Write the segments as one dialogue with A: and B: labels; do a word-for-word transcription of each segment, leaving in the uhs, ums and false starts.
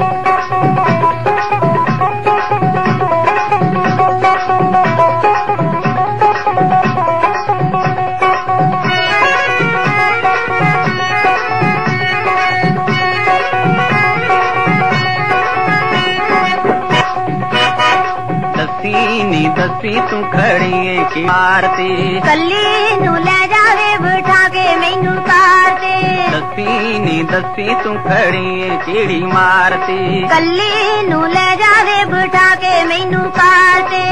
A: दसी तू खड़ी की मारती
B: कली नू ले जावे बिठा के मैनू कारते
A: दसी नी दसी तू खड़ी केड़ी मारती
B: कली नू ले जावे बिठा के मैनू कारते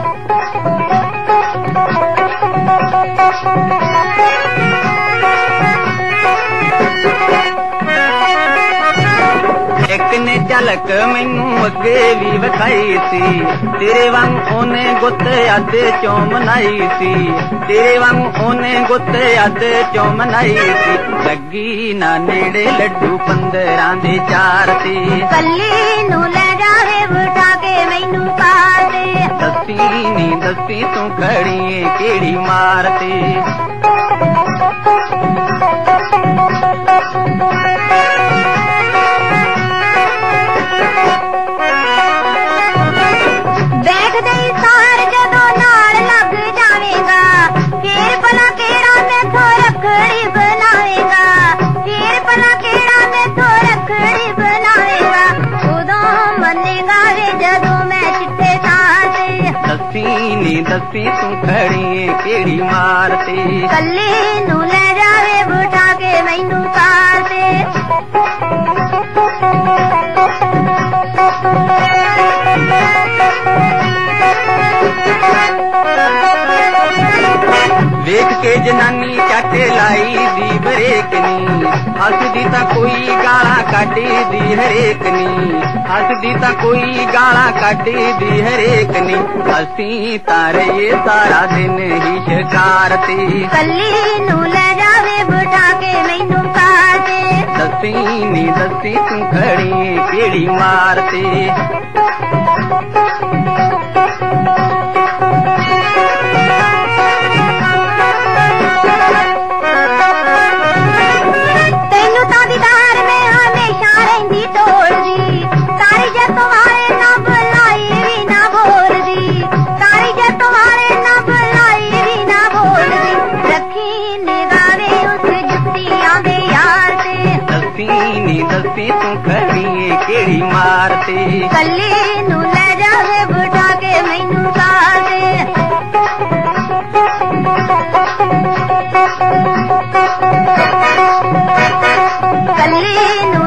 A: एक ने झलक मैनू अगे भी विखाई सी तेरे वांग ओने गुत अद चो मनाई सी तेरे वांग ओने गुत अद चो मनाई सी लगी ना नेड़े लड्डू पंद्रह दे चार सी
B: कली नू ले जावे बिठा के मैनू कारते
A: दसी नी दसी तू खड़ी केड़ी मारती दसी दसी तू खड़ी केड़ी मारती
B: कली नू ले जावे बिठा के मैनू कारते
A: वेख के जनानी चाटे लाई दी बरेकनी हसदी ता कोई गाला काटी दी हरेकनी हसदी ता कोई गाला काटी दी हरेकनी हसी तारे ये सारा दिन ही शिकारती
B: कली नू ले जावे बिठा के मैनू कारते
A: दसी नी दसी तू खड़ी केड़ी मारती दसी तू खड़ी केड़ी मारती
B: कली नू ले जावे बिठा के मैनू कारते कली नू